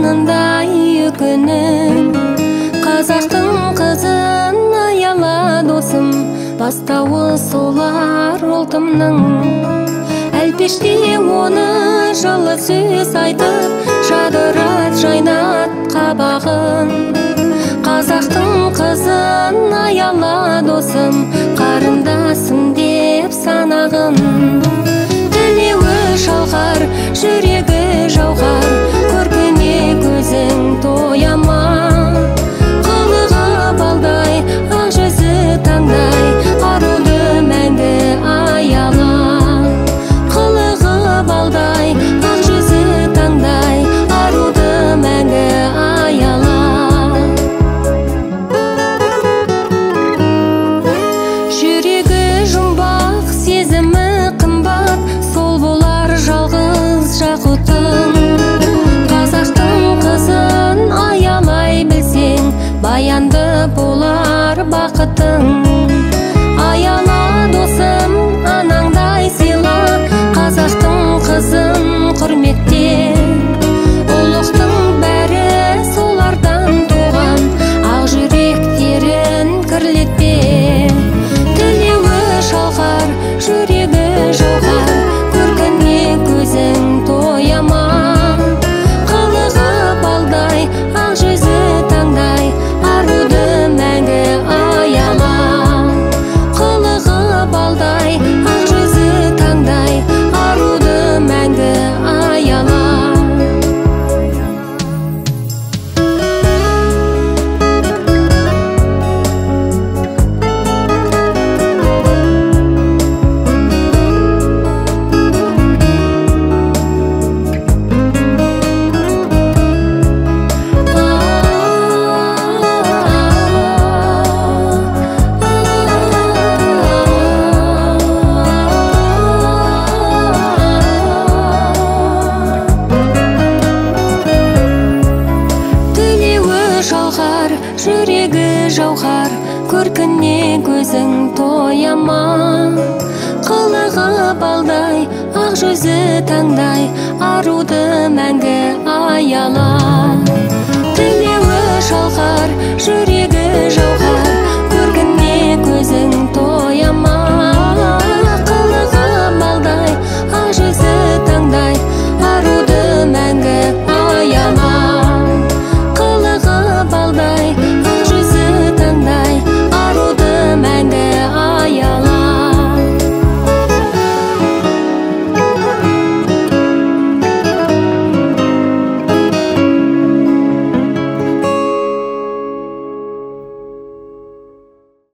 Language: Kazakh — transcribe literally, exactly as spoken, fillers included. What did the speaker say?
жанындай өкініп. Қазақтың қызын аяла досым, бастауы солар ұлтымның. Әлпеште оны жылы сөз айтып, жадырат жайнат қабағын. Қазақтың қызын аяла досым, қарындасым деп санағын. Тілеуі шалқар, жүрегі жауғар, көркіне көзің тояма. Қылығы балдай, ақ жүзі таңдай, аруды мәңгі аяла. Қылығы балдай, ақ жүзі таңдай, аруды мәңгі аяла. Жүрегі жұмбақ, сезімі қымбат, сол болар жалғыз жақұтың. Қазақтың қызын аялай білсең, баянды болар бақытың. Аяла досым, анаңдай сыйла, қазақтың қызын құрметте. Ұлықтың бәрі солардан туған, ақ жүректерін кірлетпе. Тілеуі шалқар, жүрегі жауғар, көркіне көзің тояма. Қылығы балдай, ақ жүзі таңдай, аруды мәңгі аяла. Қылығы балдай, ақ жүзі таңдай, аруды мәңгі аяла. Жүрегі жауғар, көркіне көзің тояма. Қылығы балдай, ақ жүзі таңдай, аруды мәңгі аяла. Тілеуі шалқар, жүрегі жауғар, көркіне көзің